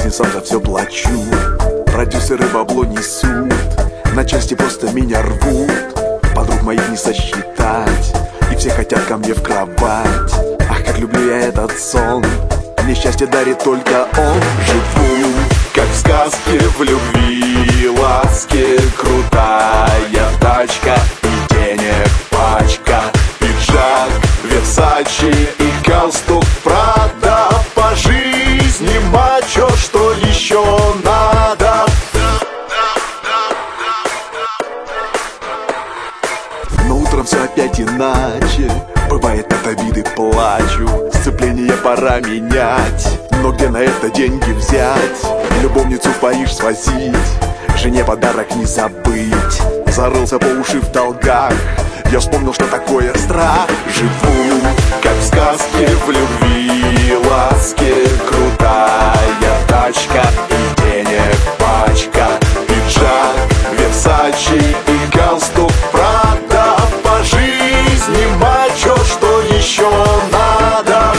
жизни сам за все плачу. Продюсеры бабло несут, на части просто меня рвут. Подруг моих не сосчитать, и все хотят ко мне в кровать. Ах, как люблю я этот сон, мне счастье дарит только он. Живу, как в сказке, в любви, ласке. Крутая тачка и денег пачка. Пиджак Версачи и галстук Прада. По жизни мачо, что еще надо? Но утром все опять иначе. Бывает, от обиды плачу. Сцепление пора менять, но где на это деньги взять? Любовницу в Париж свозить, жене подарок не забыть. Зарылся по уши в долгах, я вспомнил, что такое страх. Живу, как в сказке, в любви, ласке. Крутая тачка и денег пачка. Пиджак Версачи и галстук Прада. По жизни мачо, что еще надо?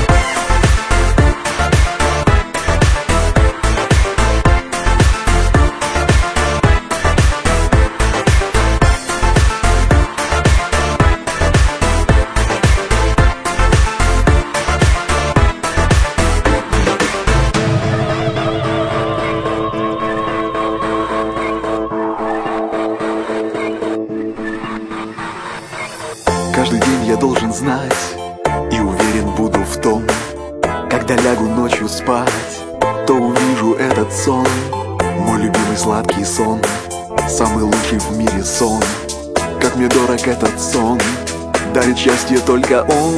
Каждый день я должен знать, и уверен буду в том, когда лягу ночью спать, то увижу этот сон. Мой любимый сладкий сон, самый лучший в мире сон. Как мне дорог этот сон, дарит счастье только он.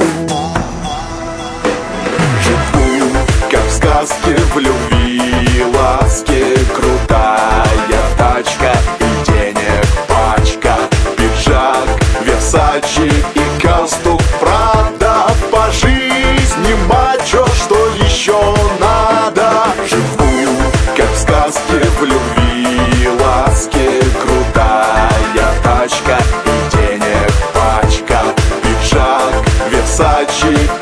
Живу, как в сказке, в любви, ласке. Крутая тачка и денег пачка. Пиджак Версачи и галстук Прада. По жизни мачо, что еще надо? Живу, как в сказке, в любви, ласке. Крутая тачка и денег пачка. Пиджак Версачи